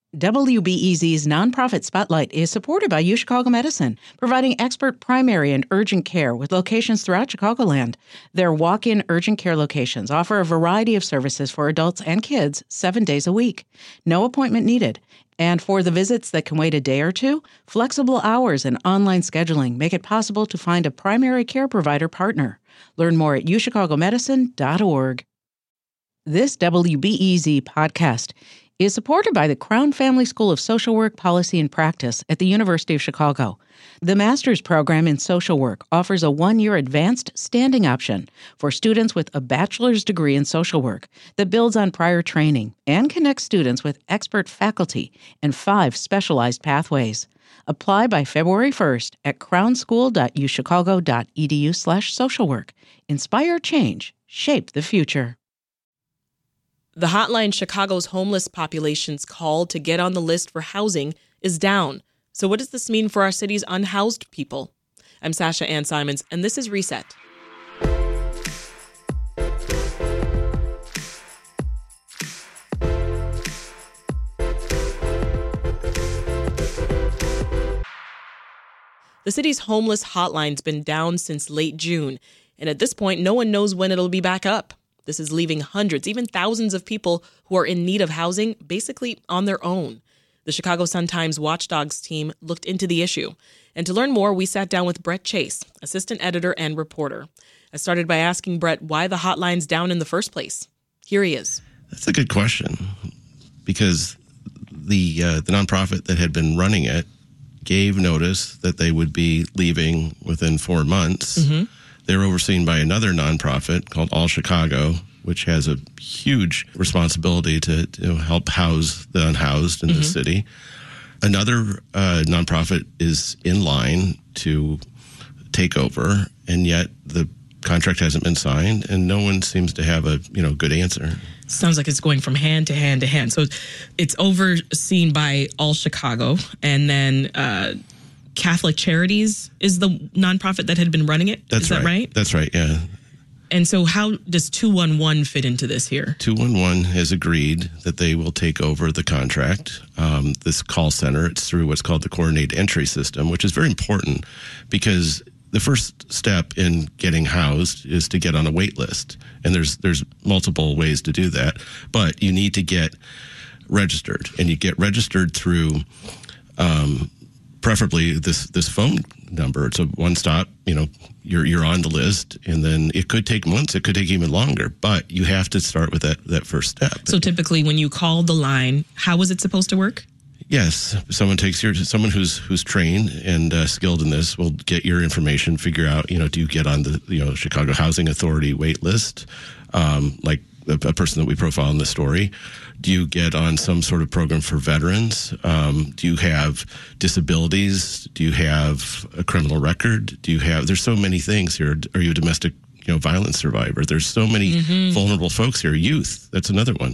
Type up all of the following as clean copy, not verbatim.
WBEZ's nonprofit spotlight is supported by UChicago Medicine, providing expert primary and urgent care with locations throughout Chicagoland. Their walk-in urgent care locations offer a variety of services for adults and kids 7 days a week. No appointment needed. And for the visits that can wait a day or two, flexible hours and online scheduling make it possible to find a primary care provider partner. Learn more at uchicagomedicine.org. This WBEZ podcast is supported by the Crown Family School of Social Work, Policy, and Practice at the University of Chicago. The master's program in social work offers a 1-year advanced standing option for students with a bachelor's degree in social work that builds on prior training and connects students with expert faculty and 5 specialized pathways. Apply by February 1st at crownschool.uchicago.edu/socialwork. Inspire change. Shape the future. The hotline Chicago's homeless population's call to get on the list for housing is down. So what does this mean for our city's unhoused people? I'm Sasha Ann Simons, and this is Reset. The city's homeless hotline's been down since late June, and at this point, no one knows when it'll be back up. This is leaving hundreds, even thousands of people who are in need of housing basically on their own. The Chicago Sun-Times Watchdogs team looked into the issue. And to learn more, we sat down with Brett Chase, assistant editor and reporter. I started by asking Brett why the hotline's down in the first place. Here he is. That's a good question, because the nonprofit that had been running it gave notice that they would be leaving within 4 months. Mm-hmm. They're overseen by another nonprofit called All Chicago, which has a huge responsibility to help house the unhoused in the city. Another nonprofit is in line to take over, and yet the contract hasn't been signed, and no one seems to have a good answer. Sounds like it's going from hand to hand to hand. So it's overseen by All Chicago, and then Catholic Charities is the nonprofit that had been running it. Is that right? That's right, yeah. And so how does 211 fit into this here? 211 has agreed that they will take over the contract, this call center. It's through what's called the Coordinated Entry System, which is very important because the first step in getting housed is to get on a wait list. And there's multiple ways to do that. But you need to get registered. And you get registered through preferably this phone number. It's a one-stop, you're on the list, and then it could take months, it could take even longer, but you have to start with that first step. So typically when you call the line, how is it supposed to work? Yes, someone who's trained and skilled in this will get your information, figure out, do you get on the Chicago Housing Authority wait list, like a person that we profile in the story? Do you get on some sort of program for veterans? Do you have disabilities? Do you have a criminal record? There's so many things here. Are you a domestic, violence survivor? There's so many vulnerable folks here. Youth, that's another one.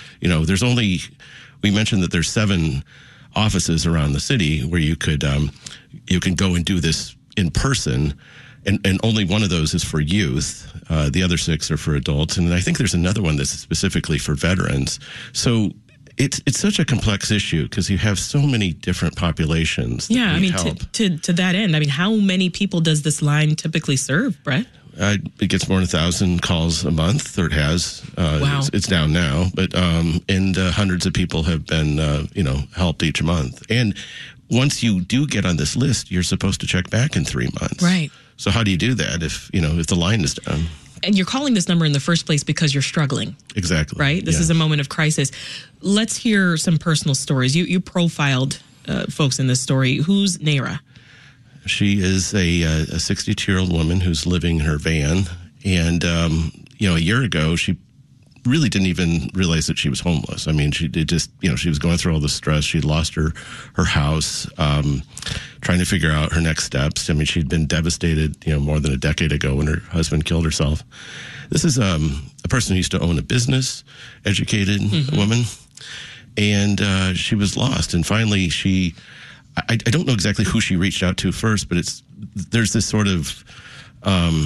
We mentioned that there's 7 offices around the city where you can go and do this in person. And only one of those is for youth. The other 6 are for adults. And I think there's another one that's specifically for veterans. So it's such a complex issue because you have so many different populations that need help. To that end, how many people does this line typically serve, Brett? It gets more than 1,000 calls a month, or it has. Wow. It's down now. But and hundreds of people have been, helped each month. And once you do get on this list, you're supposed to check back in 3 months. Right. So how do you do that if the line is down? And you're calling this number in the first place because you're struggling. Exactly. Right? This is a moment of crisis. Let's hear some personal stories. You profiled folks in this story. Who's Naira? She is a 62-year-old woman who's living in her van. And, a year ago, she really didn't even realize that she was homeless. She was going through all the stress. She'd lost her house, trying to figure out her next steps. She'd been devastated, more than a decade ago when her husband killed herself. This is a person who used to own a business, educated woman, and she was lost. And finally, I don't know exactly who she reached out to first, but there's this sort of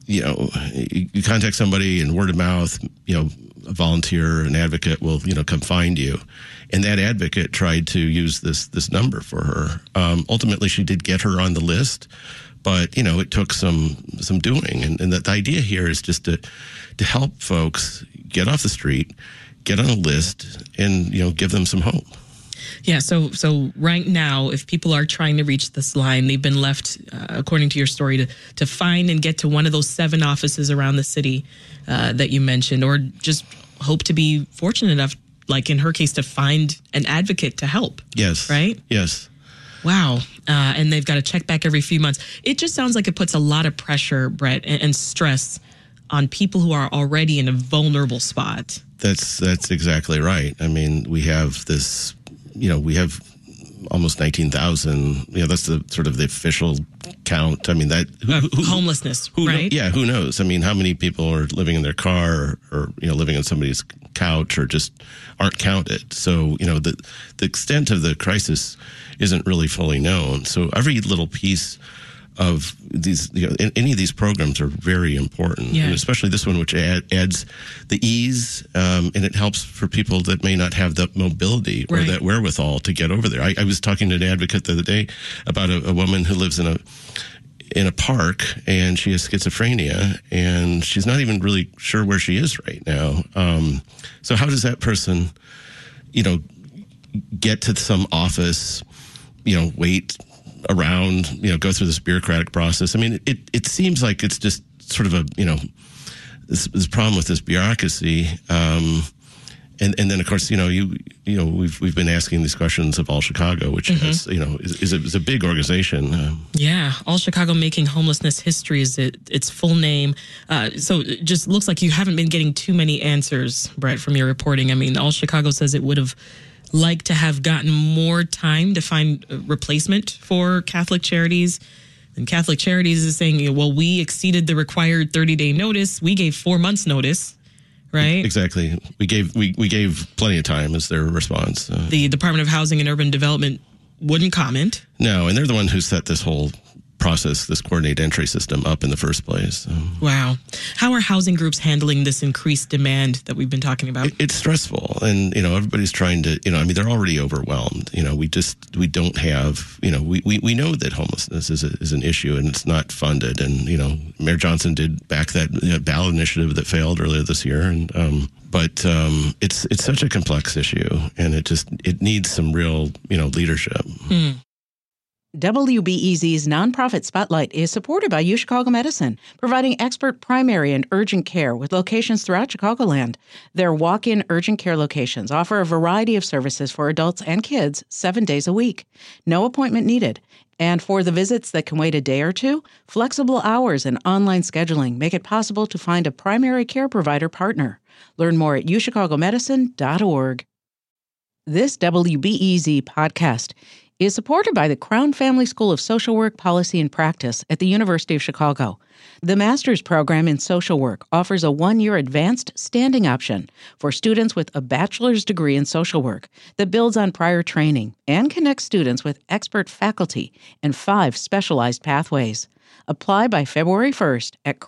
you contact somebody and word of mouth, a volunteer, an advocate will, come find you. And that advocate tried to use this number for her. Ultimately, she did get her on the list, but, it took some doing. And the idea here is just to help folks get off the street, get on a list, and, give them some hope. Yeah, so right now, if people are trying to reach this line, they've been left, according to your story, to find and get to one of those 7 offices around the city that you mentioned, or just hope to be fortunate enough, like in her case, to find an advocate to help. Yes. Right? Yes. Wow. And they've got to check back every few months. It just sounds like it puts a lot of pressure, Brett, and stress on people who are already in a vulnerable spot. That's exactly right. I mean, we have this, we have almost 19,000. That's the sort of the official count. I mean, that homelessness, right? Who knows? I mean, how many people are living in their car or living on somebody's couch or just aren't counted? So, the extent of the crisis isn't really fully known. So every little piece of these, any of these programs are very important, and especially this one, which adds the ease, and it helps for people that may not have the mobility or that wherewithal to get over there. I was talking to an advocate the other day about a woman who lives in a park, and she has schizophrenia, and she's not even really sure where she is right now. So how does that person, get to some office, wait around, go through this bureaucratic process? I mean, it seems like it's just sort of a, this problem with this bureaucracy. And then, of course, we've been asking these questions of All Chicago, which is a big organization. All Chicago Making Homelessness History is its full name. So it just looks like you haven't been getting too many answers, Brett, from your reporting. I mean, All Chicago says it would have liked to have gotten more time to find a replacement for Catholic Charities. And Catholic Charities is saying, well, we exceeded the required 30-day notice. We gave 4 months notice. Right? Exactly. We gave plenty of time as their response. The Department of Housing and Urban Development wouldn't comment. No, and they're the one who set this whole process, this coordinated entry system up in the first place. Wow. How are housing groups handling this increased demand that we've been talking about? It's stressful, and everybody's trying to, they're already overwhelmed. We don't have, we know that homelessness is an issue, and it's not funded. And Mayor Johnson did back that ballot initiative that failed earlier this year, and but it's such a complex issue, and it needs some real leadership. WBEZ's nonprofit Spotlight is supported by UChicago Medicine, providing expert primary and urgent care with locations throughout Chicagoland. Their walk-in urgent care locations offer a variety of services for adults and kids 7 days a week. No appointment needed. And for the visits that can wait a day or two, flexible hours and online scheduling make it possible to find a primary care provider partner. Learn more at uchicagomedicine.org. This WBEZ podcast is supported by the Crown Family School of Social Work, Policy, and Practice at the University of Chicago. The master's program in social work offers a 1-year advanced standing option for students with a bachelor's degree in social work that builds on prior training and connects students with expert faculty and 5 specialized pathways. Apply by February 1st at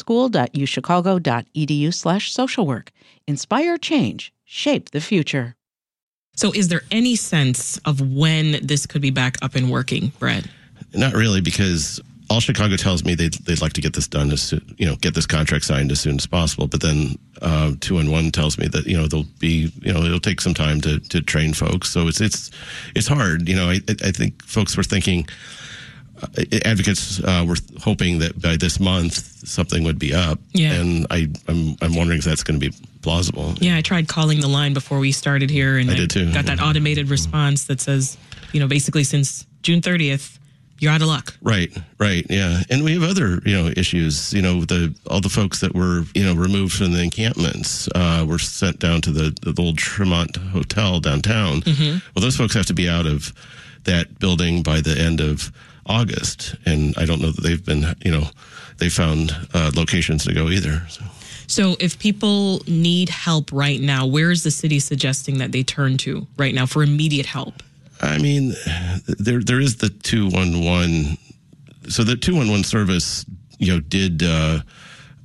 crownschool.uchicago.edu/socialwork. Inspire change. Shape the future. So is there any sense of when this could be back up and working, Brett? Not really, because All Chicago tells me they'd like to get this done get this contract signed as soon as possible. But then 2-in-1 tells me that there'll be it'll take some time to train folks. So it's hard. I think folks were thinking. Advocates were hoping that by this month something would be up, and I'm wondering if that's going to be plausible. Yeah, I tried calling the line before we started here, and I did too. Got that automated response that says, basically since June 30th, you're out of luck. Right, yeah, and we have other issues. All the folks that were removed from the encampments were sent down to the old Tremont Hotel downtown. Mm-hmm. Well, those folks have to be out of that building by the end of August, and I don't know that they've been, they found locations to go either. So if people need help right now, where is the city suggesting that they turn to right now for immediate help? I mean, there is the 211. So the 211 service, did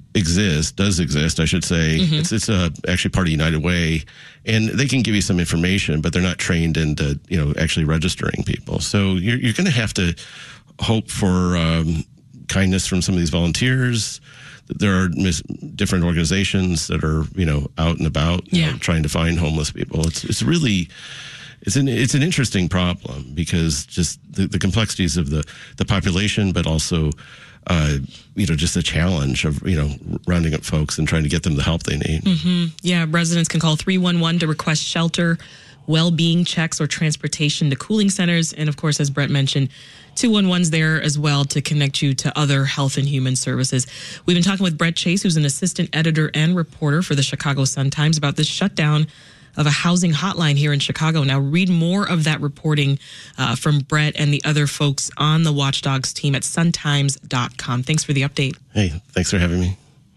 does exist, I should say. Mm-hmm. It's actually part of United Way, and they can give you some information, but they're not trained into, actually registering people. So you're going to have to hope for kindness from some of these volunteers. There are different organizations that are, out and about, trying to find homeless people. It's really, it's an interesting problem because just the complexities of the population, but also, just the challenge of, rounding up folks and trying to get them the help they need. Mm-hmm. Yeah, residents can call 311 to request shelter, well-being checks, or transportation to cooling centers. And of course, as Brett mentioned, 211's there as well to connect you to other health and human services. We've been talking with Brett Chase, who's an assistant editor and reporter for the Chicago Sun-Times, about this shutdown of a housing hotline here in Chicago. Now, read more of that reporting from Brett and the other folks on the Watchdogs team at suntimes.com. Thanks for the update. Hey, thanks for having me.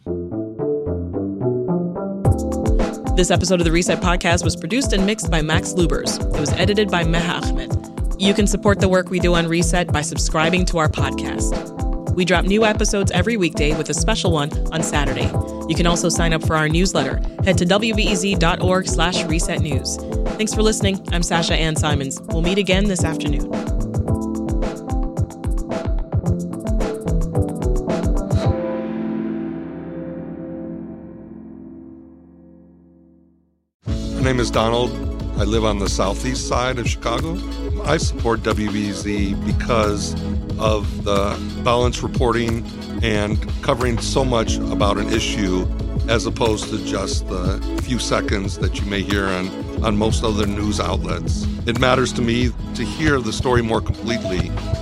This episode of the Reset Podcast was produced and mixed by Max Lubers. It was edited by Meha Ahmed. You can support the work we do on Reset by subscribing to our podcast. We drop new episodes every weekday with a special one on Saturday. You can also sign up for our newsletter. Head to wbez.org/resetnews. Thanks for listening. I'm Sasha Ann Simons. We'll meet again this afternoon. My name is Donald. I live on the southeast side of Chicago. I support WBEZ because of the balanced reporting and covering so much about an issue as opposed to just the few seconds that you may hear on most other news outlets. It matters to me to hear the story more completely